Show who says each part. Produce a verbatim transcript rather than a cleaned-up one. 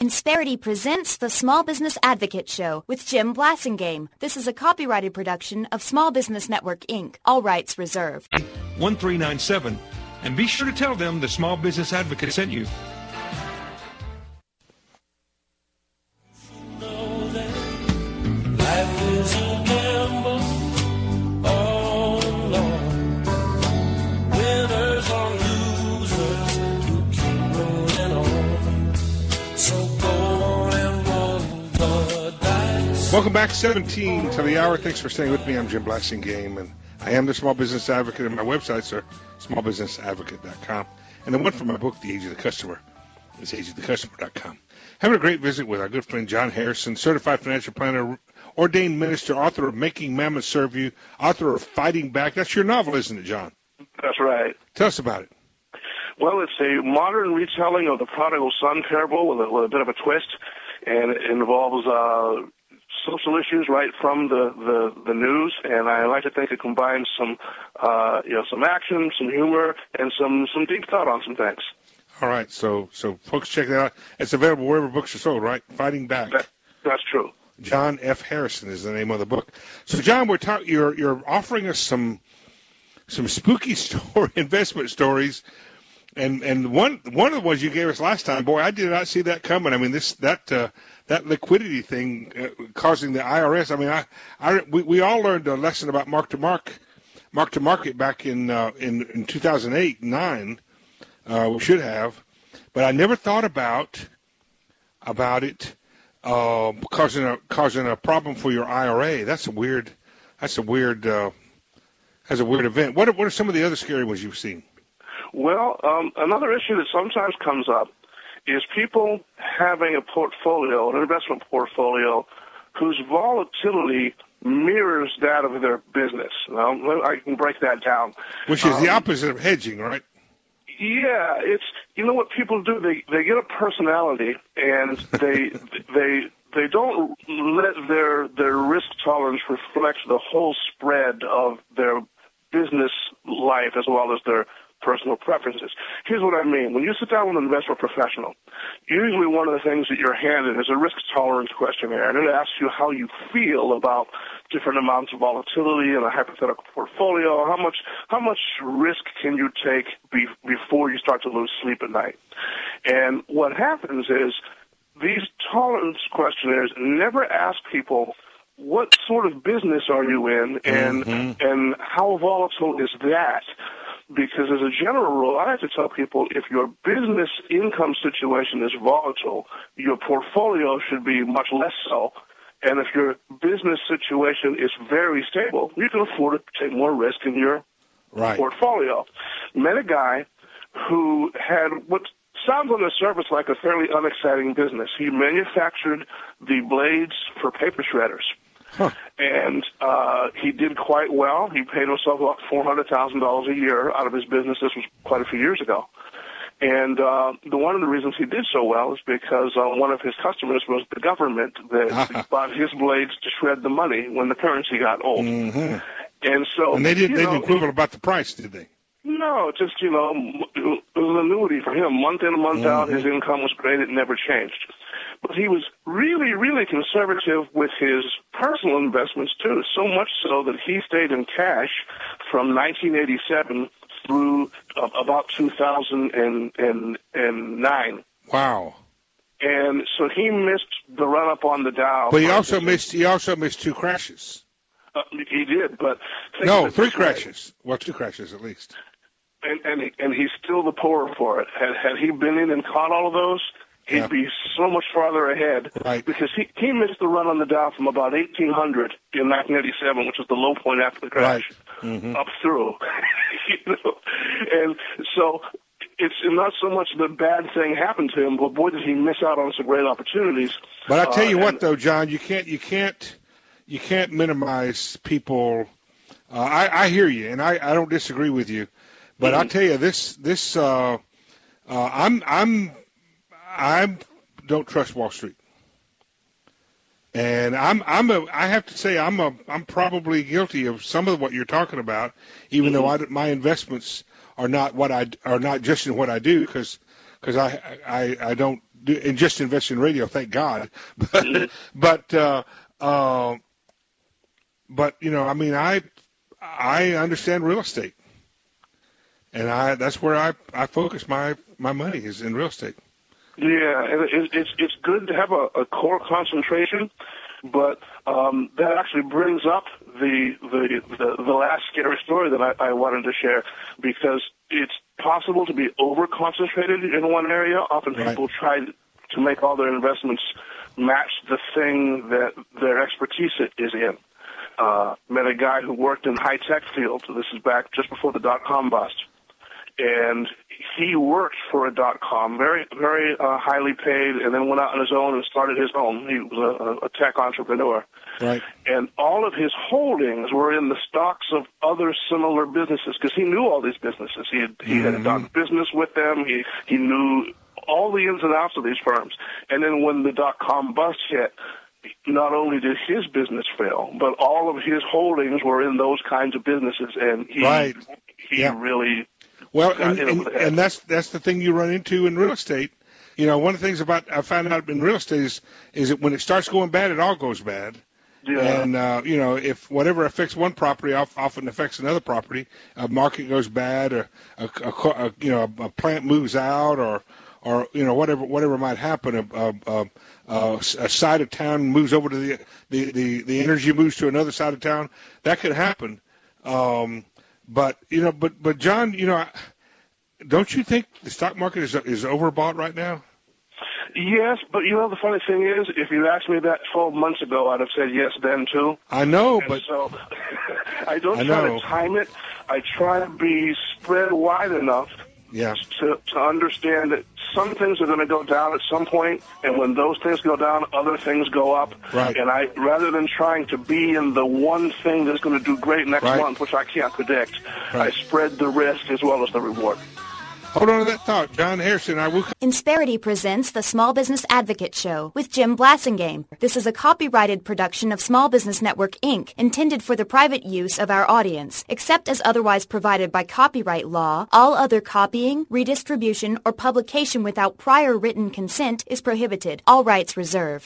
Speaker 1: Insperity presents the Small Business Advocate Show with Jim Blasingame. This is a copyrighted production of Small Business Network, Incorporated. All rights reserved.
Speaker 2: one three nine seven, and be sure to tell them the Small Business Advocate sent you.
Speaker 3: Welcome back, seventeen to the hour. Thanks for staying with me. I'm Jim Blasingame, and I am the Small Business Advocate, and my websites are small business advocate dot com. And the one for my book, The Age of the Customer, is age of the customer dot com. Having a great visit with our good friend John Harrison, certified financial planner, ordained minister, author of Making Mammoth Serve You, author of Fighting Back. That's your novel, isn't it, John?
Speaker 4: That's right.
Speaker 3: Tell us about it.
Speaker 4: Well, it's a modern retelling of the Prodigal Son parable with a, with a bit of a twist, and it involves uh, social issues right from the, the, the news, and I like to think it combines some uh, you know some action, some humor, and some, some deep thought on some things.
Speaker 3: All right, so so folks, check that out. It's available wherever books are sold, right? Fighting Back.
Speaker 4: That, that's true.
Speaker 3: John F. Harrison is the name of the book. So, John, we're talking. You're you're offering us some some spooky story investment stories, and and one one of the ones you gave us last time, boy, I did not see that coming. I mean, this that uh, that liquidity thing uh, causing the I R S. I mean, I, I we, we all learned a lesson about mark to mark, mark to market back in uh, in in two thousand eight nine. Uh, we should have, but I never thought about about it uh, causing a causing a problem for your I R A. That's a weird. That's a weird. Uh, that's a weird event. What are, what are some of the other scary ones you've seen?
Speaker 4: Well, um, another issue that sometimes comes up is people having a portfolio, an investment portfolio, whose volatility mirrors that of their business. Now, I can break that down.
Speaker 3: Which is um, the opposite of hedging, right?
Speaker 4: Yeah, it's you know what people do. They they get a personality, and they they they don't let their their risk tolerance reflect the whole spread of their business life as well as their personal preferences. Here's what I mean. When you sit down with an investment professional, usually one of the things that you're handed is a risk tolerance questionnaire, and it asks you how you feel about different amounts of volatility in a hypothetical portfolio. How much how much risk can you take be, before you start to lose sleep at night? And what happens is these tolerance questionnaires never ask people, what sort of business are you in, and mm-hmm. and how volatile is that? Because as a general rule, I have to tell people if your business income situation is volatile, your portfolio should be much less so. And if your business situation is very stable, you can afford to take more risk in your
Speaker 3: right.
Speaker 4: portfolio. Met a guy who had what sounds on the surface like a fairly unexciting business. He manufactured the blades for paper shredders.
Speaker 3: Huh.
Speaker 4: And uh, he did quite well. He paid himself about four hundred thousand dollars a year out of his business. This was quite a few years ago. And uh, the one of the reasons he did so well is because uh, one of his customers was the government that bought his blades to shred the money when the currency got old.
Speaker 3: Mm-hmm.
Speaker 4: And so,
Speaker 3: and they didn't,
Speaker 4: you
Speaker 3: they
Speaker 4: know,
Speaker 3: didn't quibble about the price, did they?
Speaker 4: No, just, you know, it was an annuity for him. Month in and month mm-hmm. out, his income was great. It never changed. But he was really, really conservative with his personal investments, too, so much so that he stayed in cash from nineteen eighty-seven through uh, about two thousand nine.
Speaker 3: Wow.
Speaker 4: And so he missed the run-up on the Dow.
Speaker 3: But he also missed, he also missed two crashes.
Speaker 4: Uh, he did, but...
Speaker 3: No, three crashes. Way. Well, two crashes at least.
Speaker 4: And, and, he, and he's still the poorer for it. Had, had he been in and caught all of those, he'd yeah. be so much farther ahead.
Speaker 3: Right.
Speaker 4: Because he, he missed the run on the Dow from about eighteen hundred in nineteen eighty-seven, which was the low point after the crash,
Speaker 3: right. mm-hmm.
Speaker 4: up through. you know? And so it's not so much the bad thing happened to him, but boy, did he miss out on some great opportunities.
Speaker 3: But I'll tell you
Speaker 4: uh,
Speaker 3: what,
Speaker 4: and,
Speaker 3: though, John, you can't you can't you can't minimize people. Uh, I, I hear you, and I, I don't disagree with you. But mm-hmm. I'll tell you this this uh, uh, I'm I'm I don't trust Wall Street, and I'm I'm a I have to say I'm a I'm probably guilty of some of what you're talking about, even mm-hmm. though I, my investments are not what I are not just in what I do, because because I, I I don't do, and just invest in radio. Thank God. But
Speaker 4: Mm-hmm.
Speaker 3: but uh, uh, but you know, I mean, I I understand real estate, and I that's where I I focus my my money is in real estate.
Speaker 4: Yeah, and it, it's it's good to have a, a core concentration, but um, that actually brings up the the the, the last scary story that I, I wanted to share, because it's possible to be over concentrated in one area. Often
Speaker 3: Right.
Speaker 4: people try to make all their investments match the thing that their expertise is in. Uh, met a guy who worked in the high tech field. This is back just before the dot com bust. And he worked for a dot-com, very, very uh, highly paid, and then went out on his own and started his own. He was a, a tech entrepreneur.
Speaker 3: Right.
Speaker 4: And all of his holdings were in the stocks of other similar businesses, because he knew all these businesses. He had, he
Speaker 3: Mm-hmm.
Speaker 4: had done business with them. He, he knew all the ins and outs of these firms. And then when the dot-com bust hit, not only did his business fail, but all of his holdings were in those kinds of businesses, and he,
Speaker 3: Right.
Speaker 4: he
Speaker 3: Yeah.
Speaker 4: really...
Speaker 3: Well,
Speaker 4: got
Speaker 3: and,
Speaker 4: hit over
Speaker 3: and,
Speaker 4: the head.
Speaker 3: and that's that's the thing you run into in real estate. You know, one of the things about I found out in real estate is is that when it starts going bad, it all goes bad.
Speaker 4: Yeah.
Speaker 3: And uh, you know, if whatever affects one property often affects another property, a market goes bad, or a, a, a you know a plant moves out, or or you know whatever whatever might happen, a, a, a, a, a side of town moves over to the, the the the energy moves to another side of town. That could happen. Um, But you know, but but John, you know, don't you think the stock market is is overbought right now?
Speaker 4: Yes, but you know the funny thing is, if you'd asked me that twelve months ago, I'd have said yes then too.
Speaker 3: I know,
Speaker 4: And
Speaker 3: but
Speaker 4: so I don't
Speaker 3: I
Speaker 4: try
Speaker 3: know.
Speaker 4: to time it. I try to be spread wide enough
Speaker 3: yeah,
Speaker 4: to to understand that some things are going to go down at some point, and when those things go down, other things go up.
Speaker 3: Right.
Speaker 4: And I, rather than trying to be in the one thing that's going to do great next
Speaker 3: Right.
Speaker 4: month, which I can't predict,
Speaker 3: Right.
Speaker 4: I spread the risk as well as the reward.
Speaker 3: hold on to that thought, John Harrison. I will.
Speaker 1: Insperity presents the Small Business Advocate Show with Jim Blassingame. This is a copyrighted production of Small Business Network, Incorporated, intended for the private use of our audience. Except as otherwise provided by copyright law, all other copying, redistribution, or publication without prior written consent is prohibited. All rights reserved.